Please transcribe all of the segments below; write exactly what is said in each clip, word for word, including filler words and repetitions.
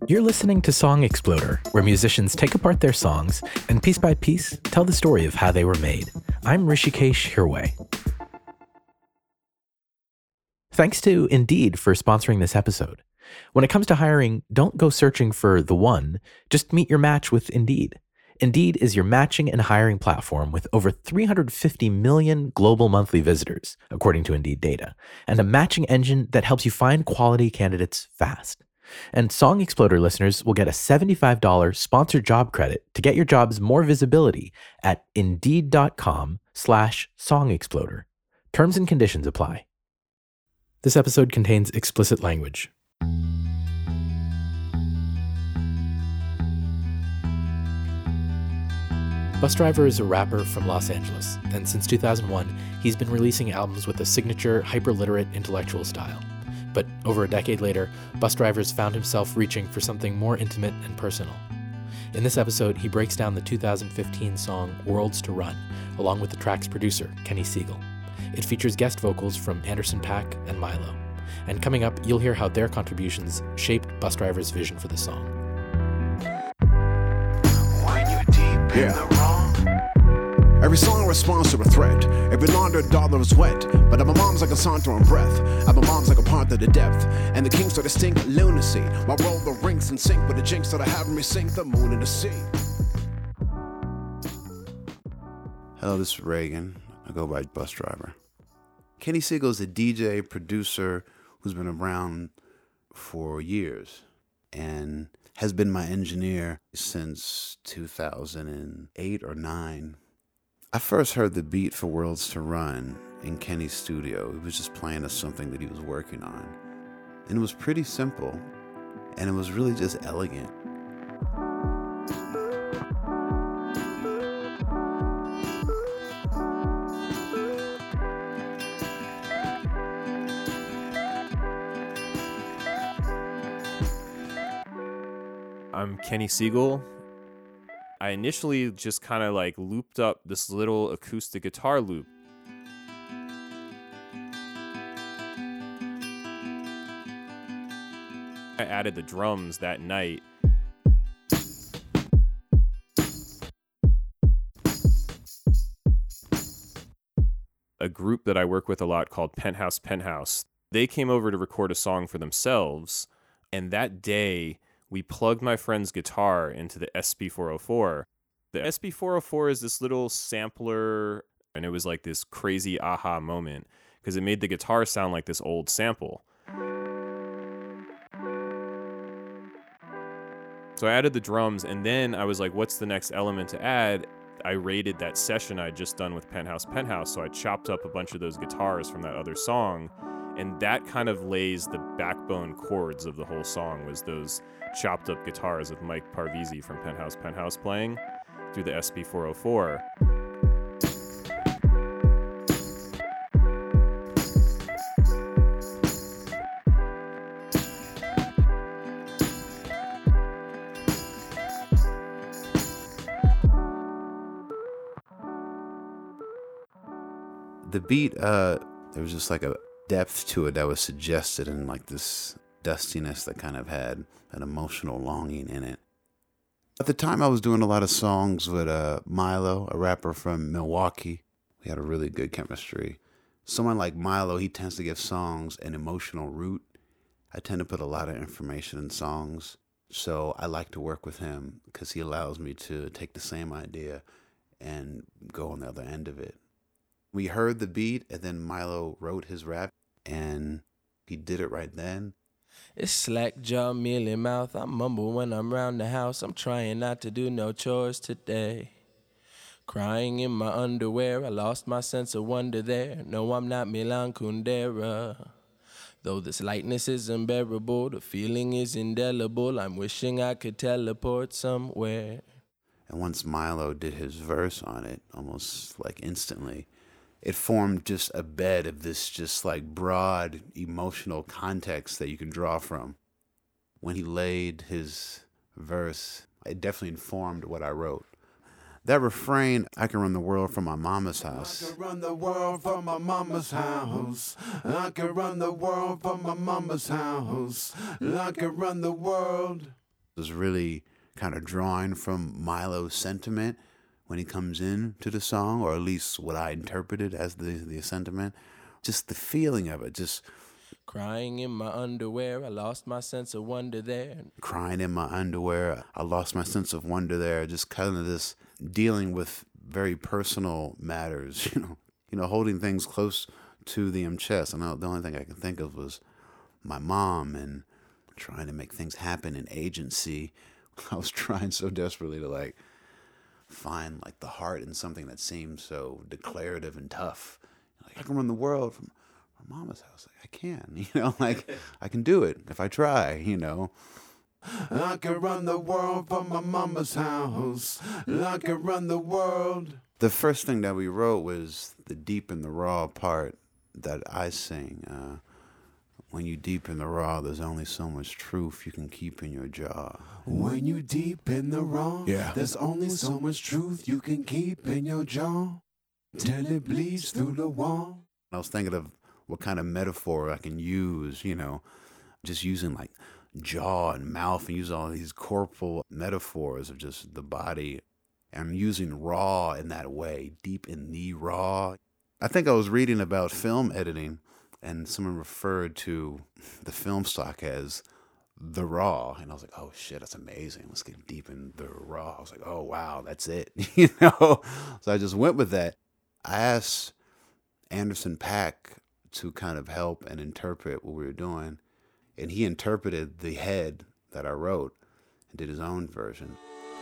You're listening to Song Exploder, where musicians take apart their songs and piece by piece tell the story of how they were made. I'm Rishikesh Hirway. Thanks to Indeed for sponsoring this episode. When it comes to hiring, don't go searching for the one, just meet your match with Indeed. Indeed is your matching and hiring platform with over three hundred fifty million global monthly visitors, according to Indeed data, and a matching engine that helps you find quality candidates fast. And Song Exploder listeners will get a seventy-five dollars sponsored job credit to get your jobs more visibility at indeed.com slash songexploder. Terms and conditions apply. This episode contains explicit language. Busdriver is a rapper from Los Angeles, and since two thousand one, he's been releasing albums with a signature hyper-literate intellectual style. But over a decade later, Busdriver's found himself reaching for something more intimate and personal. In this episode, he breaks down the two thousand fifteen song Worlds to Run, along with the track's producer, Kenny Siegel. It features guest vocals from Anderson .Paak and Milo. And coming up, you'll hear how their contributions shaped Busdriver's vision for the song. When you're deep in the wrong. Every song responds to a threat. Every laundered dollar is wet. But my mom's like a saunter on breath. And my mom's like a part of the depth. And the kings are distinct lunacy. My roll the rings in sync with the jinx that I have me sink the moon in the sea. Hello, this is Reagan. I go by Busdriver. Kenny Siegel is a D J, producer who's been around for years and has been my engineer since two thousand eight or nine. I first heard the beat for Worlds to Run in Kenny's studio. He was just playing us something that he was working on. And it was pretty simple, and it was really just elegant. I'm Kenny Siegel. I initially just kind of like looped up this little acoustic guitar loop. I added the drums that night. A group that I work with a lot called Penthouse Penthouse. They came over to record a song for themselves, and that day we plugged my friend's guitar into the S P four oh four. The S P four oh four is this little sampler, and it was like this crazy aha moment because it made the guitar sound like this old sample. So I added the drums, and then I was like, what's the next element to add? I raided that session I'd just done with Penthouse Penthouse, so I chopped up a bunch of those guitars from that other song, and that kind of lays the backbone chords of the whole song, was those chopped up guitars of Mike Parvizi from Penthouse Penthouse playing through the S P four oh four. The beat, uh, there was just like a depth to it that was suggested, and like this dustiness that kind of had an emotional longing in it. At the time, I was doing a lot of songs with uh, Milo, a rapper from Milwaukee. We had a really good chemistry. Someone like Milo, he tends to give songs an emotional root. I tend to put a lot of information in songs, so I like to work with him because he allows me to take the same idea and go on the other end of it. We heard the beat, and then Milo wrote his rap, and he did it right then. It's slack jaw, mealy mouth. I mumble when I'm round the house. I'm trying not to do no chores today. Crying in my underwear, I lost my sense of wonder there. No, I'm not Milan Kundera. Though this lightness is unbearable, the feeling is indelible. I'm wishing I could teleport somewhere. And once Milo did his verse on it, almost like instantly, it formed just a bed of this just like broad emotional context that you can draw from. When he laid his verse, it definitely informed what I wrote. That refrain, I can run the world from my mama's house. I can run the world from my mama's house. I can run the world from my mama's house. I can run the world. was really kind of drawing from Milo's sentiment when he comes in to the song, or at least what I interpreted as the, the sentiment. Just the feeling of it, just crying in my underwear, I lost my sense of wonder there. Crying in my underwear, I lost my sense of wonder there. Just kind of this dealing with very personal matters, you know, you know, holding things close to the um, chest. And the only thing I can think of was my mom and trying to make things happen in agency. I was trying so desperately to like find like the heart in something that seemed so declarative and tough. Like, I can run the world from my mama's house. Like, I can, you know, like I can do it if I try, you know. I can run the world from my mama's house. I can run the world. The first thing that we wrote was the deep and the raw part that I sing. Uh, when you deep in the raw, there's only so much truth you can keep in your jaw. When you deep in the raw, yeah. There's only so much truth you can keep in your jaw till it bleeds through the wall. I was thinking of what kind of metaphor I can use, you know, just using like jaw and mouth and use all these corporal metaphors of just the body. I'm using raw in that way, deep in the raw. I think I was reading about film editing and someone referred to the film stock as the raw. And I was like, oh shit, that's amazing. Let's get deep in the raw. I was like, oh wow, that's it. you know? So I just went with that. I asked Anderson .Paak to kind of help and interpret what we were doing. And he interpreted the head that I wrote and did his own version.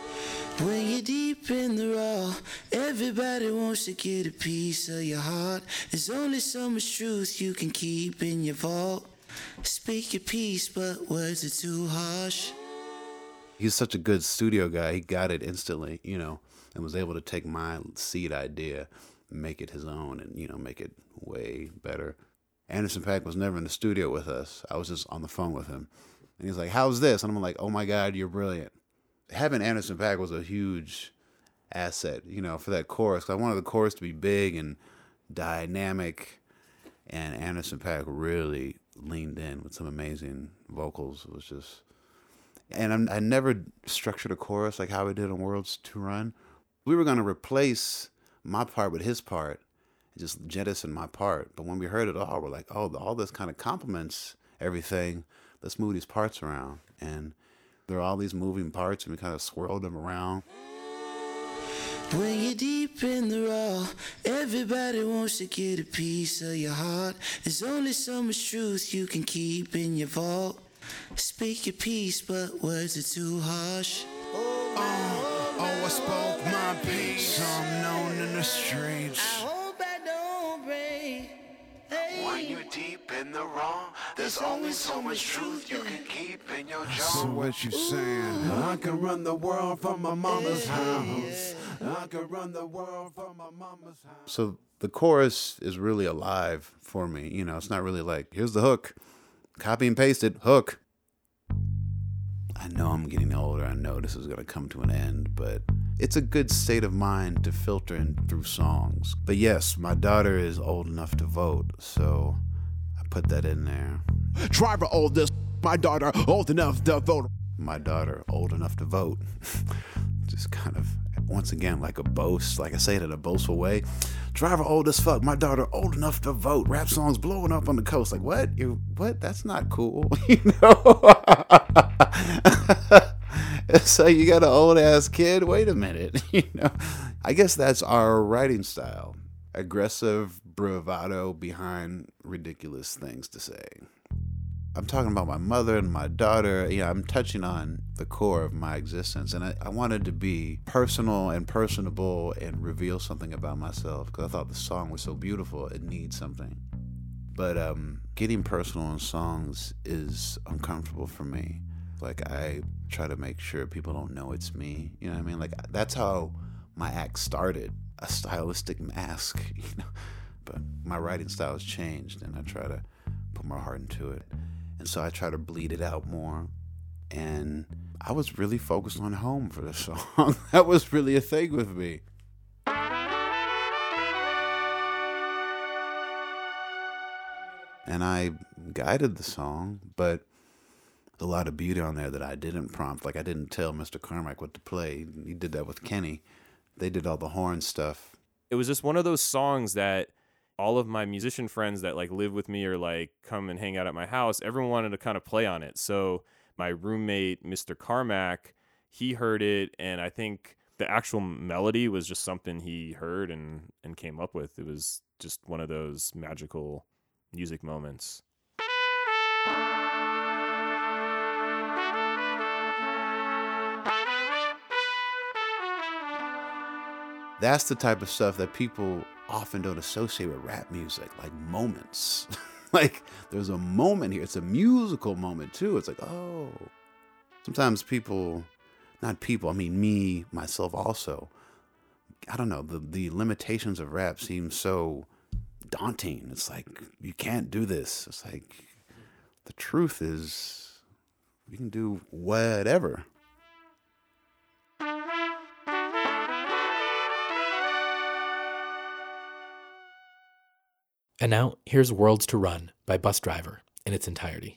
When you're deep in the raw, everybody wants to get a piece of your heart. There's only so much truth you can keep in your vault. Speak your piece, but words are too harsh. He's such a good studio guy. He got it instantly, you know, and was able to take my seed idea and make it his own and, you know, make it way better. Anderson .Paak was never in the studio with us. I was just on the phone with him. And he's like, how's this? And I'm like, oh my God, you're brilliant. Having Anderson .Paak was a huge asset, you know, for that chorus. I wanted the chorus to be big and dynamic. And Anderson .Paak really leaned in with some amazing vocals. It was just, and I'm, I never structured a chorus like how we did on Worlds to Run. We were going to replace my part with his part, and just jettison my part. But when we heard it all, we're like, oh, all this kind of complements everything. Let's move these parts around. And there are all these moving parts, and we kind of swirled them around. When you're deep in the raw, everybody wants to get a piece of your heart. There's only so much truth you can keep in your vault. Speak your piece, but words are too harsh. Oh, oh, I spoke my piece. I'm known in the streets. I hope I don't break. Hey. When you're deep in the raw, there's only so much truth you can keep in your jaw. So what you saying? I can run the world from my mama's house. I can run the world from my mama's house. So the chorus is really alive for me. You know, it's not really like, here's the hook, copy and paste it, hook. I know I'm getting older. I know this is going to come to an end, but it's a good state of mind to filter in through songs. But yes, my daughter is old enough to vote, so I put that in there. Driver old this, my daughter old enough to vote. My daughter old enough to vote. Just kind of, once again, like a boast, like I say it in a boastful way. Driver old as fuck, my daughter old enough to vote. Rap songs blowing up on the coast. Like, what? You what? That's not cool. You know? So you got an old ass kid? Wait a minute. You know? I guess that's our writing style. Aggressive bravado behind ridiculous things to say. I'm talking about my mother and my daughter. You know, I'm touching on the core of my existence. And I, I wanted to be personal and personable and reveal something about myself because I thought the song was so beautiful. It needs something. But um, getting personal in songs is uncomfortable for me. Like, I try to make sure people don't know it's me. You know what I mean? Like, that's how my act started. A stylistic mask, you know. But my writing style has changed, and I try to put more heart into it. And so I try to bleed it out more. And I was really focused on home for this song. That was really a thing with me. And I guided the song, but a lot of beauty on there that I didn't prompt. Like I didn't tell Mister Carmack what to play. He did that with Kenny. They did all the horn stuff. It was just one of those songs that all of my musician friends that like live with me or like come and hang out at my house, everyone wanted to kind of play on it. So my roommate, Mister Carmack, he heard it, and I think the actual melody was just something he heard and, and came up with. It was just one of those magical music moments. That's the type of stuff that people often don't associate with rap music, like moments. Like there's a moment here. It's a musical moment too. It's like, oh, sometimes people, not people, I mean me, myself also. I don't know, the, the limitations of rap seem so daunting. It's like, you can't do this. It's like, the truth is, you can do whatever. And now, here's Worlds to Run by Bus Driver in its entirety.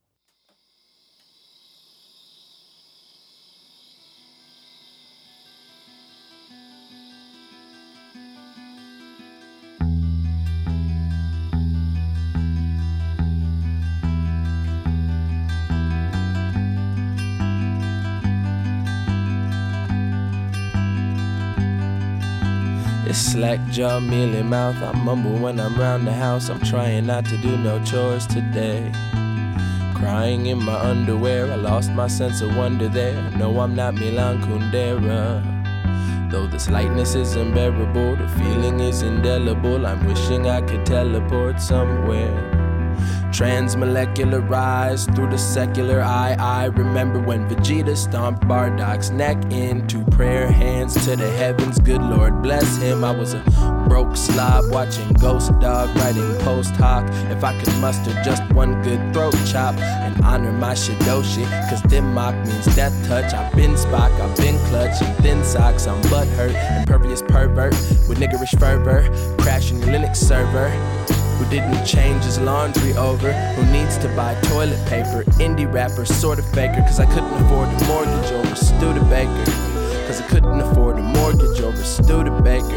Slack jaw, mealy mouth, I mumble when I'm round the house. I'm trying not to do no chores today. Crying in my underwear, I lost my sense of wonder there. No, I'm not Milan Kundera. Though this lightness is unbearable, the feeling is indelible. I'm wishing I could teleport somewhere. Transmolecularized through the secular eye. I remember when Vegeta stomped Bardock's neck into prayer hands to the heavens. Good Lord bless him. I was a broke slob watching Ghost Dog writing post hoc. If I could muster just one good throat chop and honor my Shidoshi, cause Dimmock means death touch. I've been Spock, I've been clutch in thin socks. I'm butthurt, impervious pervert with niggerish fervor, crashing your Linux server. Who didn't change his laundry over? Who needs to buy toilet paper? Indie rapper, sort of faker. Cause I couldn't afford a mortgage over Studebaker. Cause I couldn't afford a mortgage over Studebaker.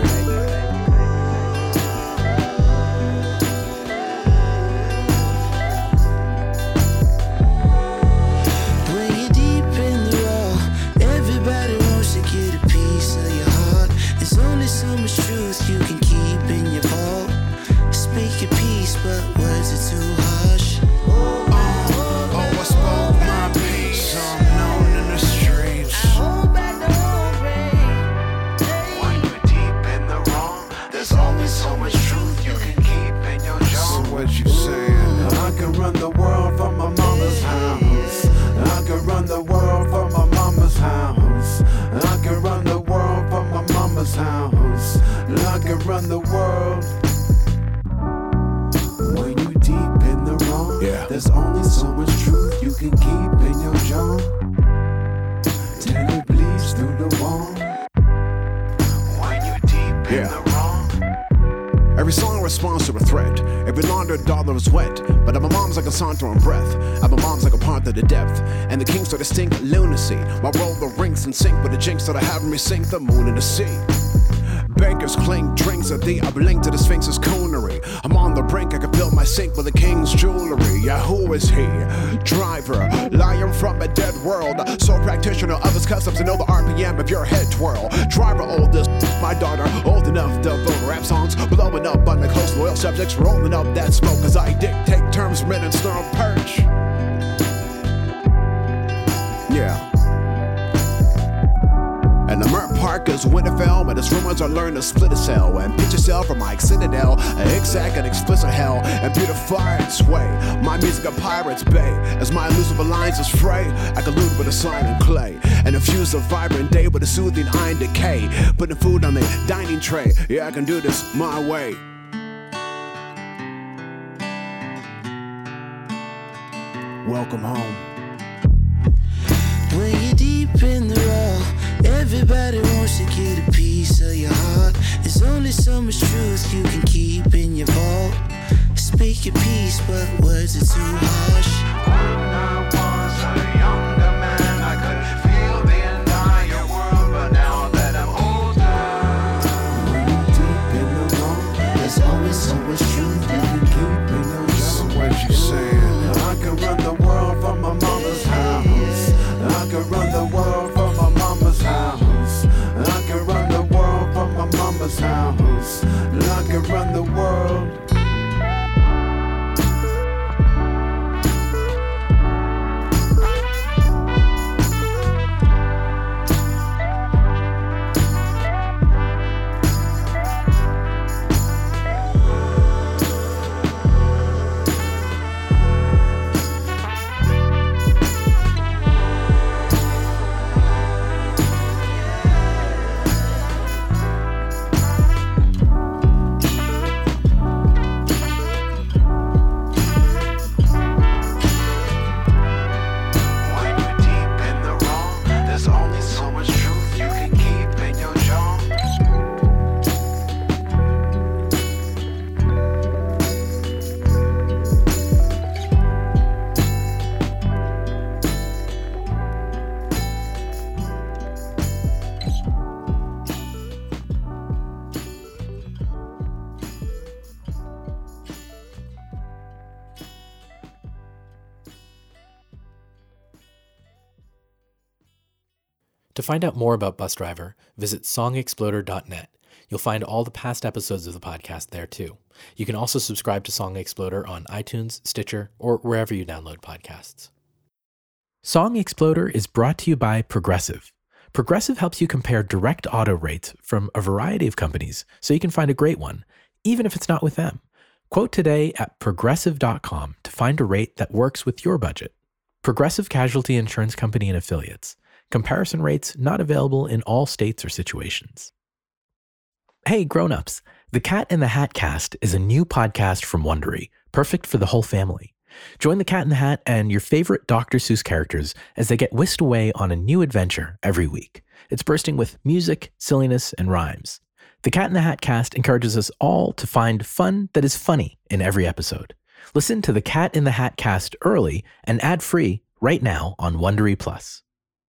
When you're deep in the raw, everybody wants to get a piece of your heart. There's only so much truth you can keep in your vault. Speak your peace, but words are too harsh. Oh, oh, I spoke my piece. I'm known in the streets. I hold back the whole rain. When you're deep in the wrong, there's only so much truth you can keep in your jaw. So what you saying? I can run the world from my mama's house. I can run the world from my mama's house. I can run the world from my mama's house. I can run the world. When you deep in the wrong, yeah. There's only so much truth you can keep in your jaw. Till it bleeds through the wall. When you deep in yeah. the wrong. Every song responds to a threat. Every laundered dollar is wet. But my mom's like a saunter on breath. And my mom's like a part of the depth. And the kings are distinct lunacy. My roll the rings in sync with the jinx that I have me sink the moon in the sea. Bakers clink drinks at thee. I blink to the Sphinx's coonery. I'm on the brink, I can fill my sink with the king's jewelry. Yeah, who is he? Driver, lion from a dead world. Sole practitioner of his customs and know the R P M of your head twirl. Driver, oldest, my daughter, old enough to vote rap songs. Blowing up on the close loyal subjects, rolling up that smoke as I dictate terms written in snarl perch. Yeah. And the Mert Park is Winterfell, but his rumors are learned to split a cell and pitch a cell from Mike Citadel, an exact and explicit hell, and beautify its way. My music a pirate's bay, as my elusive alliance is fray. I collude with a silent clay, and infuse a vibrant day with a soothing iron decay. Putting food on the dining tray, yeah, I can do this my way. Welcome home. When you're deep in the raw, everybody wants to get a piece of your heart. There's only so much truth you can keep in your vault. Speak your peace, but words are too harsh. When I was a can run the world from my mama's house. I can run the world from my mama's house. I can run the world. To find out more about Bus Driver, visit song exploder dot net. You'll find all the past episodes of the podcast there too. You can also subscribe to Song Exploder on iTunes, Stitcher, or wherever you download podcasts. Song Exploder is brought to you by Progressive. Progressive helps you compare direct auto rates from a variety of companies so you can find a great one, even if it's not with them. Quote today at progressive dot com to find a rate that works with your budget. Progressive Casualty Insurance Company and Affiliates. Comparison rates not available in all states or situations. Hey grown-ups, The Cat in the Hat Cast is a new podcast from Wondery, perfect for the whole family. Join the Cat in the Hat and your favorite Doctor Seuss characters as they get whisked away on a new adventure every week. It's bursting with music, silliness, and rhymes. The Cat in the Hat Cast encourages us all to find fun that is funny in every episode. Listen to The Cat in the Hat Cast early and ad-free right now on Wondery Plus.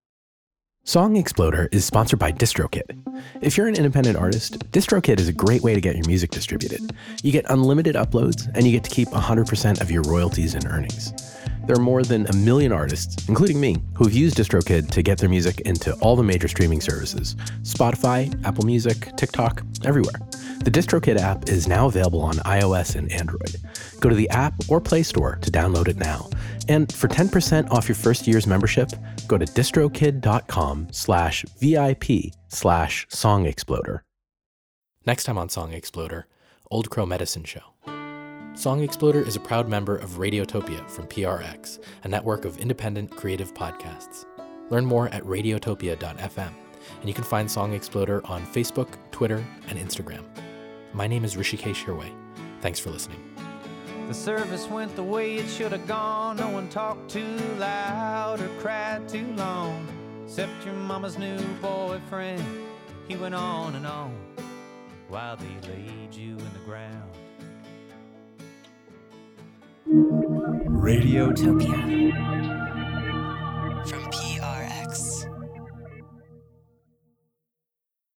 Song Exploder is sponsored by DistroKid. If you're an independent artist, DistroKid is a great way to get your music distributed. You get unlimited uploads, and you get to keep one hundred percent of your royalties and earnings. There are more than a million artists, including me, who have used DistroKid to get their music into all the major streaming services: Spotify, Apple Music, TikTok, everywhere. The DistroKid app is now available on iOS and Android. Go to the app or Play Store to download it now. And for ten percent off your first year's membership, go to distrokid.com slash VIP slash Song Exploder. Next time on Song Exploder, Old Crow Medicine Show. Song Exploder is a proud member of Radiotopia from P R X, a network of independent creative podcasts. Learn more at radiotopia dot f m, and you can find Song Exploder on Facebook, Twitter, and Instagram. My name is Rishikesh Hirway. Thanks for listening. The service went the way it should have gone. No one talked too loud or cried too long, except your mama's new boyfriend. He went on and on while they laid you in the ground. Radiotopia.